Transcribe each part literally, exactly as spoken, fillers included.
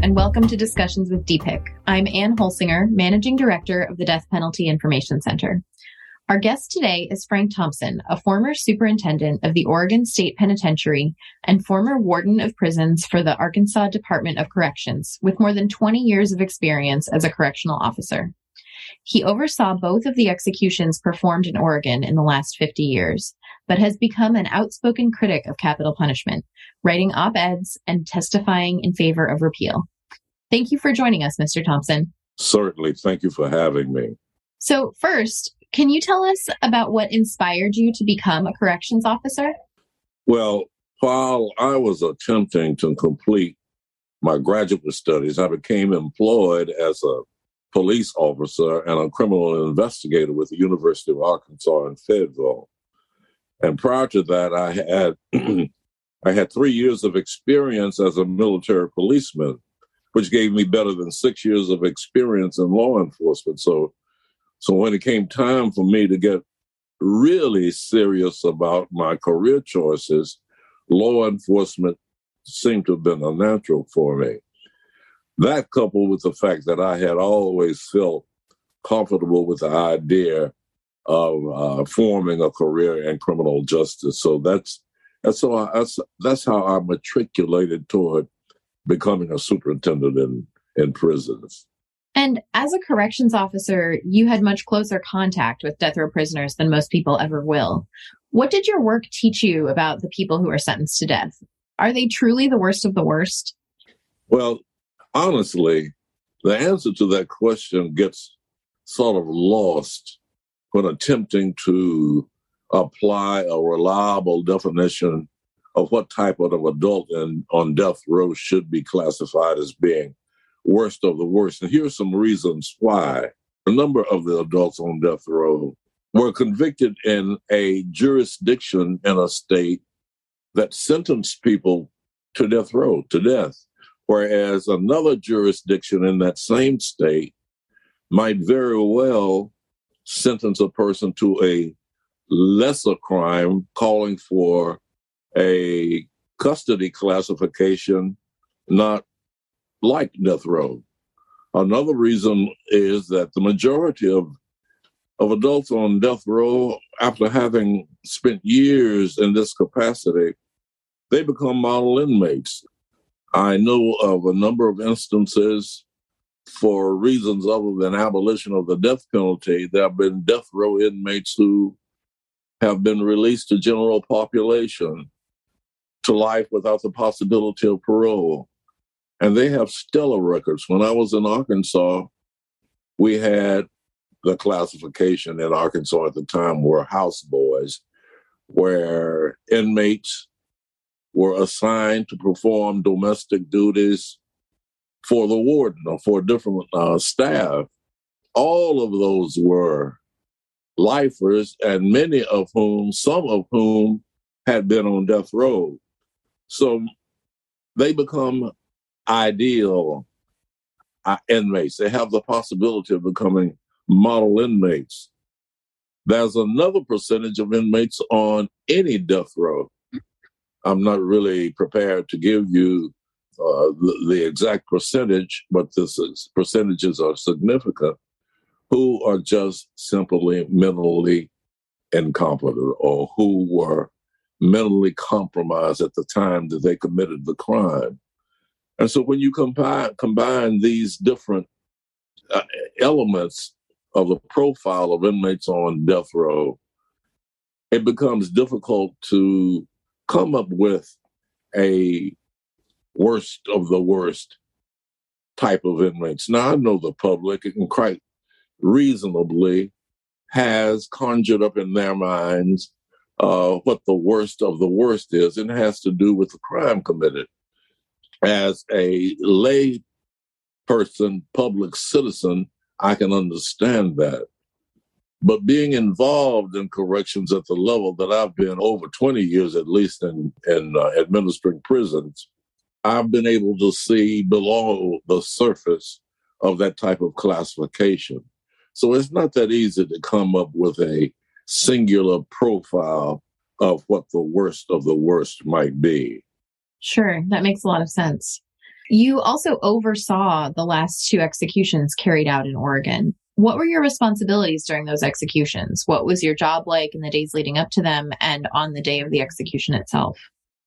and welcome to Discussions with D P I C. I'm Ann Holsinger, Managing Director of the Death Penalty Information Center. Our guest today is Frank Thompson, a former superintendent of the Oregon State Penitentiary and former warden of prisons for the Arkansas Department of Corrections, with more than twenty years of experience as a correctional officer. He oversaw both of the executions performed in Oregon in the last fifty years, but has become an outspoken critic of capital punishment, writing op-eds and testifying in favor of repeal. Thank you for joining us, Mister Thompson. Certainly. Thank you for having me. So first, can you tell us about what inspired you to become a corrections officer? Well, while I was attempting to complete my graduate studies, I became employed as a police officer and a criminal investigator with the University of Arkansas in Fayetteville. And prior to that, I had I had three years of experience as a military policeman, which gave me better than six years of experience in law enforcement. So, so when it came time for me to get really serious about my career choices, law enforcement seemed to have been a natural for me. That, coupled with the fact that I had always felt comfortable with the idea of uh, forming a career in criminal justice. So that's that's how I, that's that's how I matriculated toward becoming a superintendent in in prisons. And as a corrections officer, you had much closer contact with death row prisoners than most people ever will. What did your work teach you about the people who are sentenced to death? Are they truly the worst of the worst? Well, honestly, the answer to that question gets sort of lost when attempting to apply a reliable definition of what type of adult in, on death row should be classified as being worst of the worst. And here's some reasons why. A number of the adults on death row were convicted in a jurisdiction in a state that sentenced people to death row, to death. Whereas another jurisdiction in that same state might very well sentence a person to a lesser crime, calling for a custody classification not like death row. Another reason is that the majority of, of adults on death row, after having spent years in this capacity, they become model inmates. I know of a number of instances, for reasons other than abolition of the death penalty, there have been death row inmates who have been released to general population to life without the possibility of parole. And they have stellar records. When I was in Arkansas, we had the classification in Arkansas at the time were houseboys, where inmates were assigned to perform domestic duties for the warden or for different uh, staff. All of those were lifers, and many of whom, some of whom had been on death row. So they become ideal uh, inmates. They have the possibility of becoming model inmates. There's another percentage of inmates on any death row. I'm not really prepared to give you uh, the, the exact percentage, but the percentages are significant, who are just simply mentally incompetent or who were mentally compromised at the time that they committed the crime. And so when you combine, combine these different uh, elements of the profile of inmates on death row, it becomes difficult to come up with a worst of the worst type of inmates. Now, I know the public, and quite reasonably, has conjured up in their minds uh, what the worst of the worst is, and it has to do with the crime committed. As a lay person, public citizen, I can understand that. But being involved in corrections at the level that I've been over twenty years, at least in, in uh, administering prisons, I've been able to see below the surface of that type of classification. So it's not that easy to come up with a singular profile of what the worst of the worst might be. Sure, that makes a lot of sense. You also oversaw the last two executions carried out in Oregon. What were your responsibilities during those executions? What was your job like in the days leading up to them and on the day of the execution itself?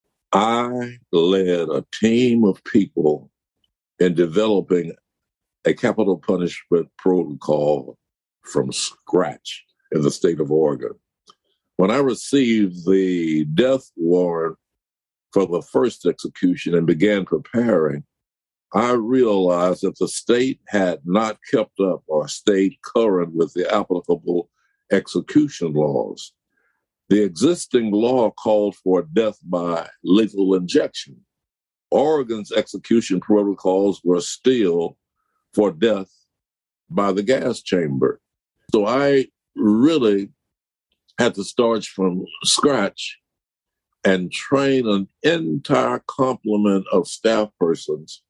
I led a team of people in developing a capital punishment protocol from scratch in the state of Oregon. When I received the death warrant for the first execution and began preparing, I realized that the state had not kept up or stayed current with the applicable execution laws. The existing law called for death by lethal injection. Oregon's execution protocols were still for death by the gas chamber. So I really had to start from scratch and train an entire complement of staff persons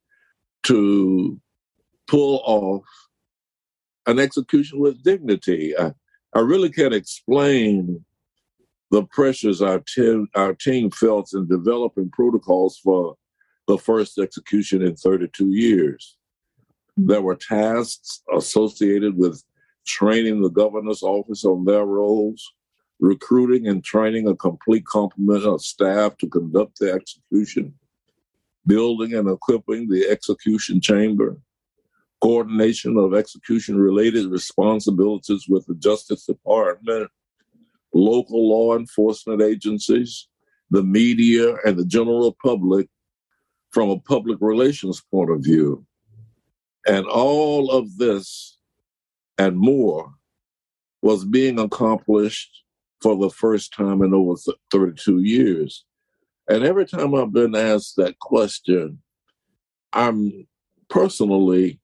to pull off an execution with dignity. I, I really can't explain the pressures our, te- our team felt in developing protocols for the first execution in thirty-two years. There were tasks associated with training the governor's office on their roles, recruiting and training a complete complement of staff to conduct the execution, building and equipping the execution chamber, coordination of execution-related responsibilities with the Justice Department, local law enforcement agencies, the media, and the general public from a public relations point of view. And all of this and more was being accomplished for the first time in over thirty-two years. And every time I've been asked that question, I'm personally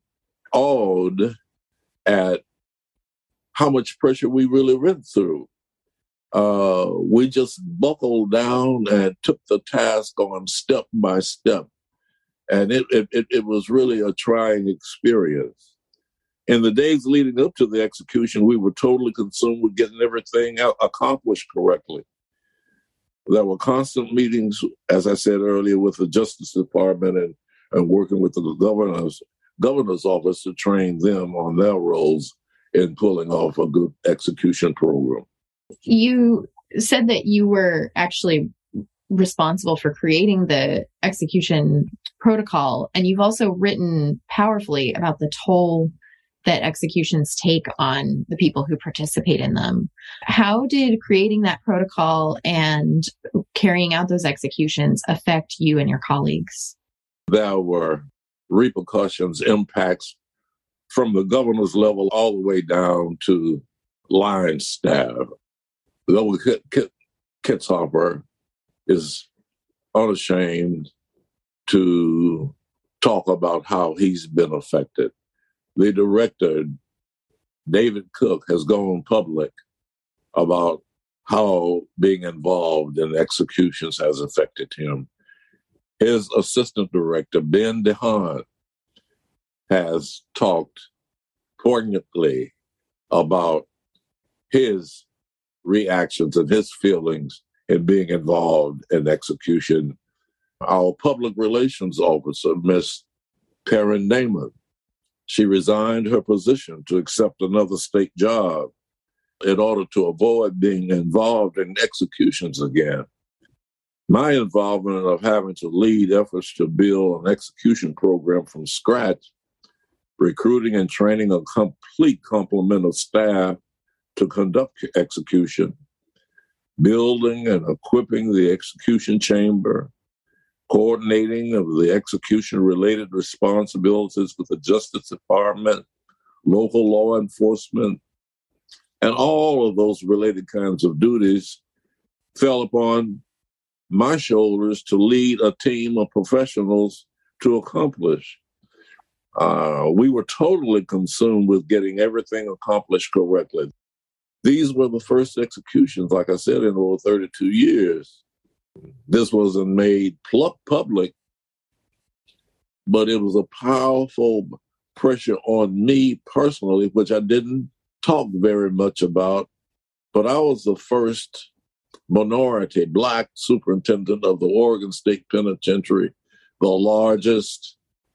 awed at how much pressure we really went through. Uh, we just buckled down and took the task on step by step. And it, it, it was really a trying experience. In the days leading up to the execution, we were totally consumed with getting everything accomplished correctly. There were constant meetings, as I said earlier, with the Justice Department and, and working with the governor's, governor's office to train them on their roles in pulling off a good execution program. You said that you were actually responsible for creating the execution protocol, and you've also written powerfully about the toll that executions take on the people who participate in them. How did creating that protocol and carrying out those executions affect you and your colleagues? There were repercussions, impacts from the governor's level all the way down to line staff. Governor Kit, Kit, Kitzhaber is unashamed to talk about how he's been affected. The director, David Cook, has gone public about how being involved in executions has affected him. His assistant director, Ben DeHaan, has talked poignantly about his reactions and his feelings in being involved in execution. Our public relations officer, Miss Karen Damon, she resigned her position to accept another state job in order to avoid being involved in executions again. My involvement of having to lead efforts to build an execution program from scratch, recruiting and training a complete complement of staff to conduct execution, building and equipping the execution chamber, coordinating of the execution-related responsibilities with the Justice Department, local law enforcement, and all of those related kinds of duties fell upon my shoulders to lead a team of professionals to accomplish. Uh, we were totally consumed with getting everything accomplished correctly. These were the first executions, like I said, in over thirty-two years. This wasn't made pl- public, but it was a powerful pressure on me personally, which I didn't talk very much about. But I was the first minority Black superintendent of the Oregon State Penitentiary, the largest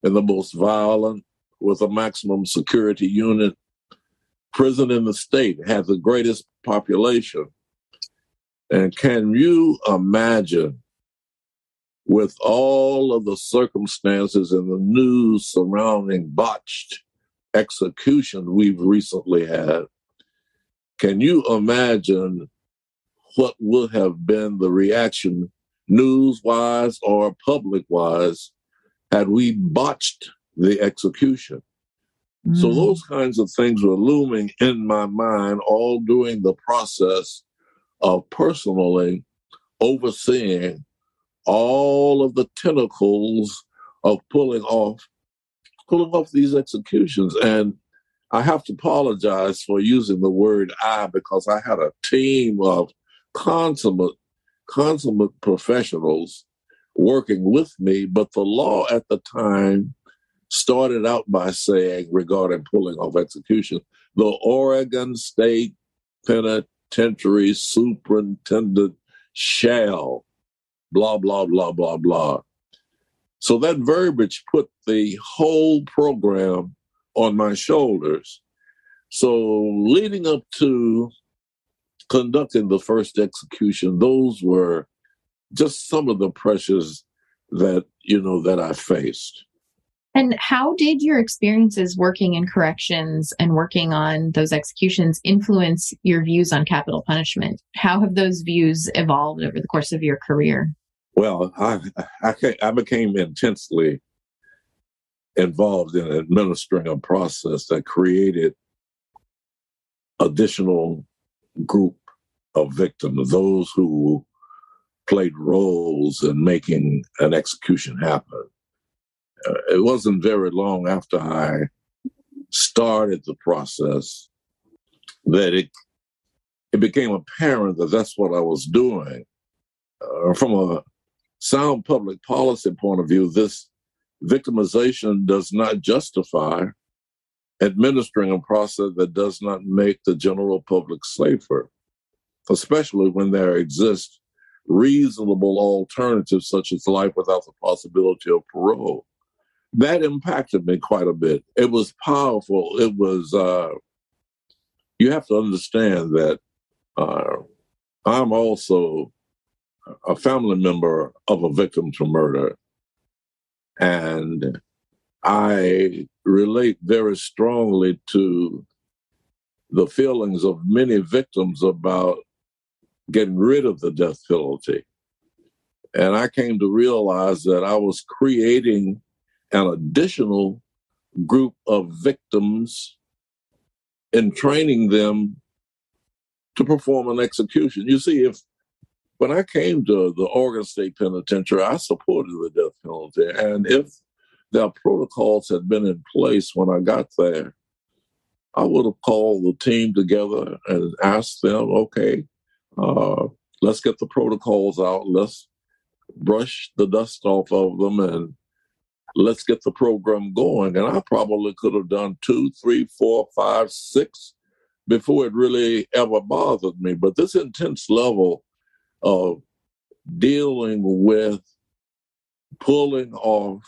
and the most violent with a maximum security unit prison in the state, had the greatest population. And can you imagine, with all of the circumstances and the news surrounding botched execution we've recently had, can you imagine what would have been the reaction, news-wise or public-wise, had we botched the execution? Mm. So those kinds of things were looming in my mind all during the process of personally overseeing all of the tentacles of pulling off, pulling off these executions. And I have to apologize for using the word I, because I had a team of consummate, consummate professionals working with me, but the law at the time started out by saying, regarding pulling off execution, the Oregon State Penitentiary Superintendent shall, blah, blah, blah, blah, blah. So that verbiage put the whole program on my shoulders. So leading up to conducting the first execution, those were just some of the pressures that, you know, that I faced. And how did your experiences working in corrections and working on those executions influence your views on capital punishment? How have those views evolved over the course of your career? Well, I I, I became intensely involved in administering a process that created additional group of victims, those who played roles in making an execution happen. Uh, it wasn't very long after I started the process that it it became apparent that that's what I was doing. Uh, from a sound public policy point of view, this victimization does not justify administering a process that does not make the general public safer, especially when there exist reasonable alternatives such as life without the possibility of parole. That impacted me quite a bit. It was powerful. It was, uh, you have to understand that uh, I'm also a family member of a victim to murder. And I relate very strongly to the feelings of many victims about getting rid of the death penalty. And I came to realize that I was creating an additional group of victims and training them to perform an execution. You see, if when I came to the Oregon State Penitentiary, I supported the death penalty. And if their protocols had been in place when I got there, I would have called the team together and asked them, okay, uh, let's get the protocols out. Let's brush the dust off of them and let's get the program going. And I probably could have done two, three, four, five, six before it really ever bothered me. But this intense level of dealing with pulling off,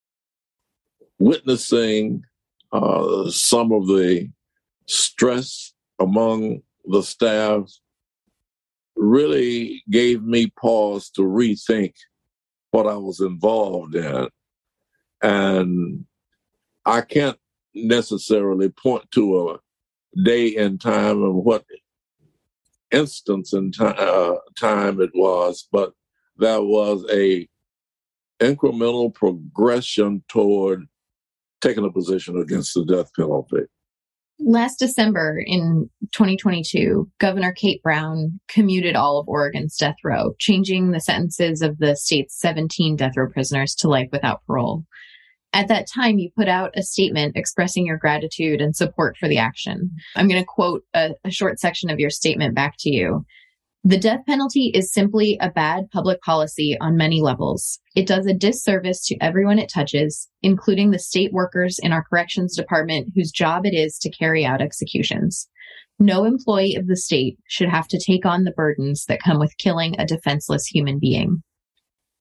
witnessing uh, some of the stress among the staff really gave me pause to rethink what I was involved in. And I can't necessarily point to a day and time of what instance in t- uh, time it was, but that was a incremental progression toward taking a position against the death penalty. Last December in twenty twenty-two, Governor Kate Brown commuted all of Oregon's death row, changing the sentences of the state's seventeen death row prisoners to life without parole. At that time, you put out a statement expressing your gratitude and support for the action. I'm going to quote a, a short section of your statement back to you. The death penalty is simply a bad public policy on many levels. It does a disservice to everyone it touches, including the state workers in our corrections department whose job it is to carry out executions. No employee of the state should have to take on the burdens that come with killing a defenseless human being.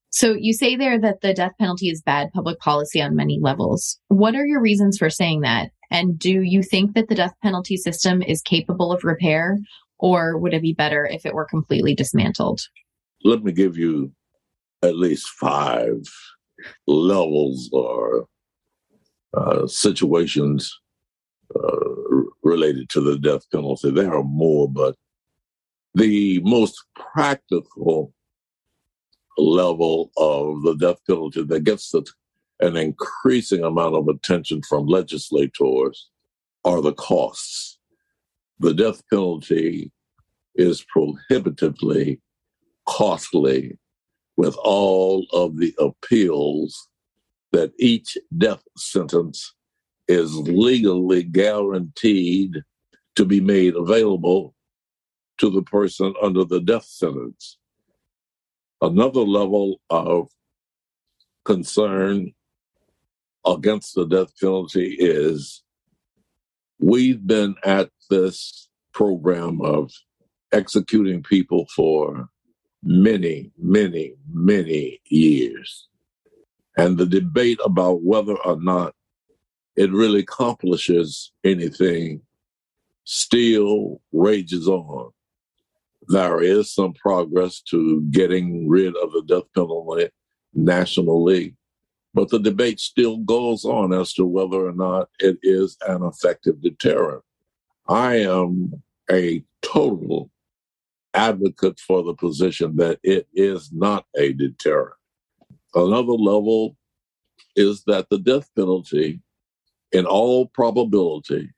So you say there that the death penalty is bad public policy on many levels. What are your reasons for saying that? And do you think that the death penalty system is capable of repair, or would it be better if it were completely dismantled? Let me give you at least five levels or uh, situations uh, related to the death penalty. There are more, but the most practical level of the death penalty that gets the, an increasing amount of attention from legislators are the costs. The death penalty is prohibitively costly with all of the appeals that each death sentence is legally guaranteed to be made available to the person under the death sentence. Another level of concern against the death penalty is we've been at this program of executing people for many, many, many years. And the debate about whether or not it really accomplishes anything still rages on. There is some progress to getting rid of the death penalty nationally, but the debate still goes on as to whether or not it is an effective deterrent. I am a total advocate for the position that it is not a deterrent. Another level is that the death penalty, in all probability,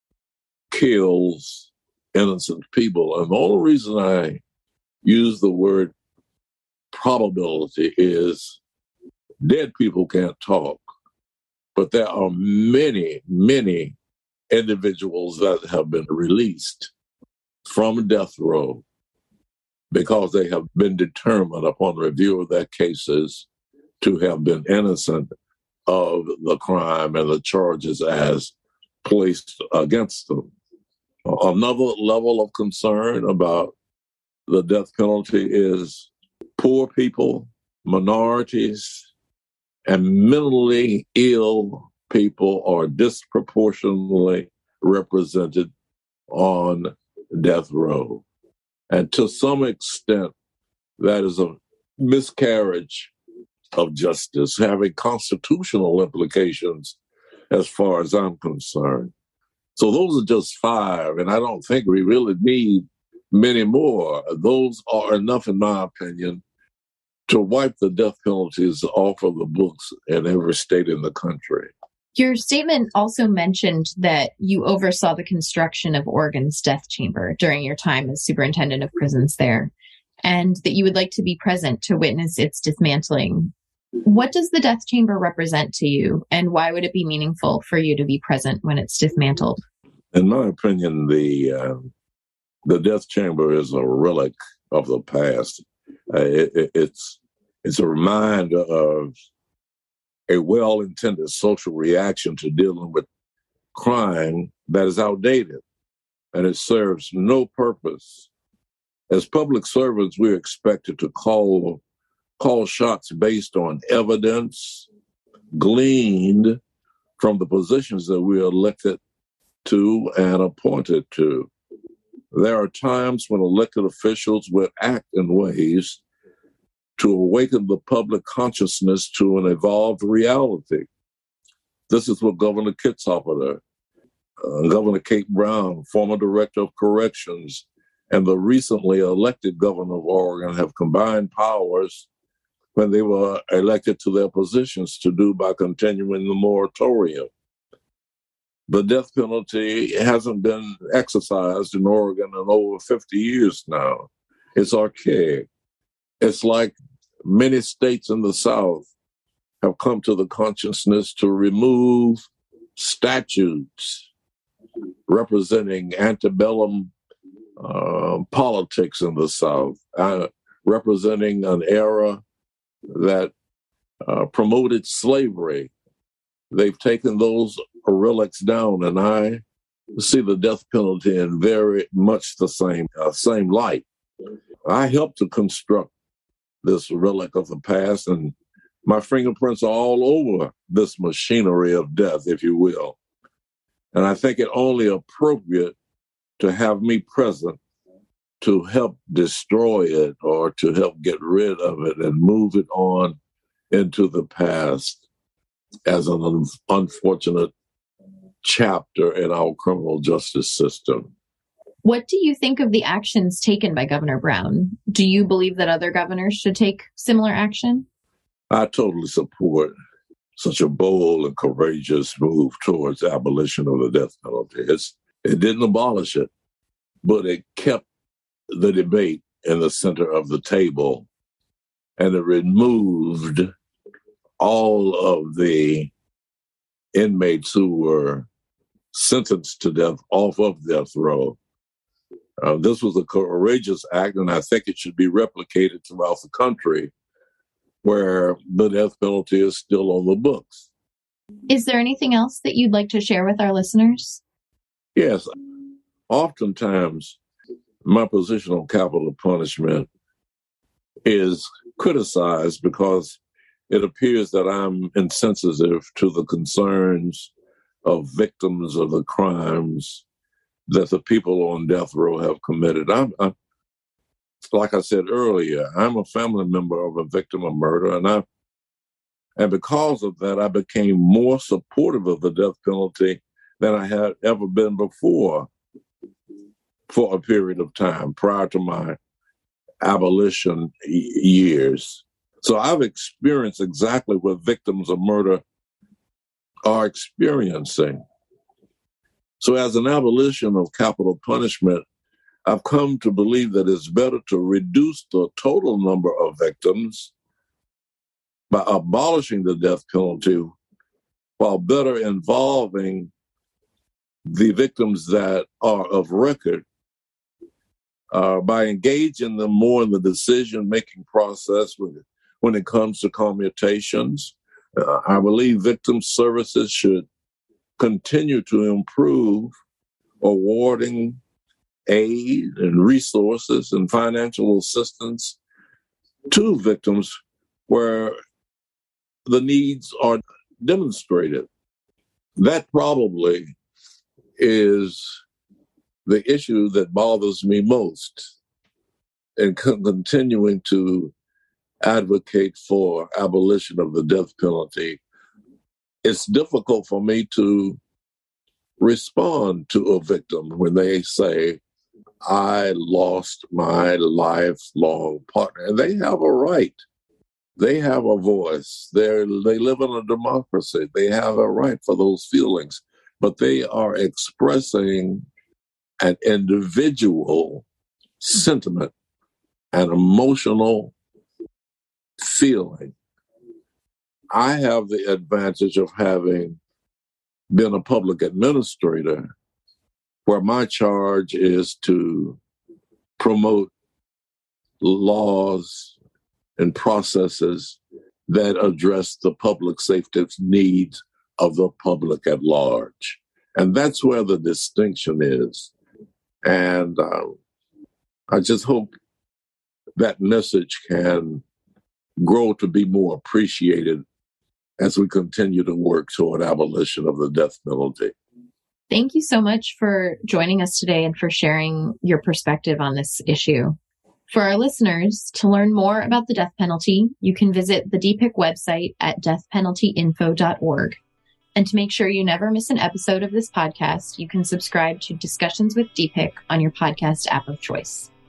kills innocent people. And the only reason I use the word probability is dead people can't talk, but there are many, many individuals that have been released from death row because they have been determined upon review of their cases to have been innocent of the crime and the charges as placed against them. Another level of concern about the death penalty is poor people, minorities, and mentally ill people are disproportionately represented on death row. And to some extent, that is a miscarriage of justice, having constitutional implications as far as I'm concerned. So those are just five, and I don't think we really need many more. Those are enough, in my opinion, to wipe the death penalties off of the books in every state in the country. Your statement also mentioned that you oversaw the construction of Oregon's death chamber during your time as superintendent of prisons there, and that you would like to be present to witness its dismantling. What does the death chamber represent to you, and why would it be meaningful for you to be present when it's dismantled? In my opinion, the uh, the death chamber is a relic of the past. Uh, it, it, it's it's a reminder of a well-intended social reaction to dealing with crime that is outdated, and it serves no purpose. As public servants, we're expected to call call shots based on evidence gleaned from the positions that we are elected to and appointed to. There are times when elected officials will act in ways to awaken the public consciousness to an evolved reality. This is what Governor Kitzhaber, uh, Governor Kate Brown, former Director of Corrections, and the recently elected Governor of Oregon have combined powers when they were elected to their positions to do by continuing the moratorium. The death penalty hasn't been exercised in Oregon in over fifty years now. It's archaic. It's like many states in the South have come to the consciousness to remove statutes representing antebellum uh, politics in the South, uh, representing an era that uh, promoted slavery. They've taken those relics down, and I see the death penalty in very much the same uh, same light. I helped to construct this relic of the past, and my fingerprints are all over this machinery of death, if you will. And I think it only appropriate to have me present to help destroy it or to help get rid of it and move it on into the past as an un- unfortunate chapter in our criminal justice system. What do you think of the actions taken by Governor Brown? Do you believe that other governors should take similar action? I totally support such a bold and courageous move towards abolition of the death penalty. It's, it didn't abolish it, but it kept the debate in the center of the table, and it removed all of the inmates who were sentenced to death off of death row. Uh, this was a courageous act, and I think it should be replicated throughout the country where the death penalty is still on the books. Is there anything else that you'd like to share with our listeners? Yes. Oftentimes, my position on capital punishment is criticized because it appears that I'm insensitive to the concerns of victims of the crimes that the people on death row have committed. I'm, I'm like I said earlier, I'm a family member of a victim of murder, and I, and because of that, I became more supportive of the death penalty than I had ever been before for a period of time prior to my abolition years. So I've experienced exactly what victims of murder are experiencing. So as an abolition of capital punishment, I've come to believe that it's better to reduce the total number of victims by abolishing the death penalty while better involving the victims that are of record uh, by engaging them more in the decision-making process when, when it comes to commutations. Uh, I believe victim services should continue to improve awarding aid and resources and financial assistance to victims where the needs are demonstrated. That probably is the issue that bothers me most in con- continuing to advocate for abolition of the death penalty. It's difficult for me to respond to a victim when they say, I lost my lifelong partner. And they have a right. They have a voice. They're, they live in a democracy. They have a right for those feelings. But they are expressing an individual sentiment, an emotional feeling. I have the advantage of having been a public administrator where my charge is to promote laws and processes that address the public safety needs of the public at large. And that's where the distinction is. And uh, I just hope that message can grow to be more appreciated as we continue to work toward abolition of the death penalty. Thank you so much for joining us today and for sharing your perspective on this issue. For our listeners, to learn more about the death penalty, you can visit the D P I C website at death penalty info dot org. And to make sure you never miss an episode of this podcast, you can subscribe to Discussions with D P I C on your podcast app of choice.